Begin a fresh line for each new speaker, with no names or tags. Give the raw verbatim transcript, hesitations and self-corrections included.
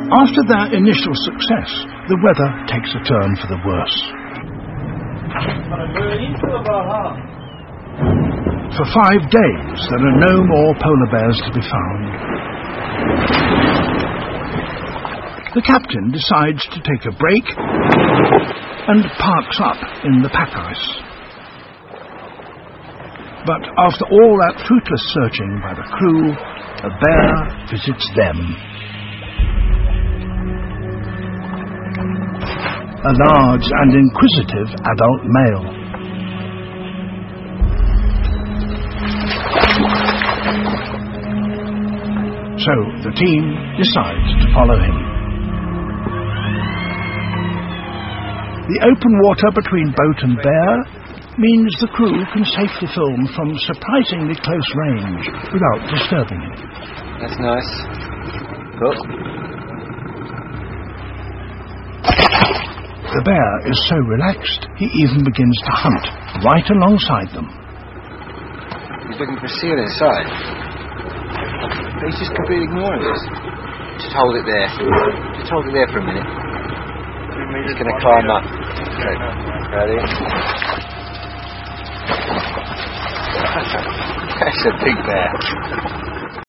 After their initial success, the weather takes a turn for the worse. For five days, there are no more polar bears to be found. The captain decides to take a break and parks up in the pack ice. But after all that fruitless searching by the crew, a bear visits them. A large and inquisitive adult male. So the team decides to follow him. The open water between boat and bear means the crew can safely film from surprisingly close range without disturbing him.
That's nice. Look.
The bear is so relaxed, he even begins to hunt right alongside them.
He's looking for a seal inside. But he's just completely ignoring us. Just hold it there. Just hold it there for a minute. He's going to climb up. Okay. Ready? That's a big bear.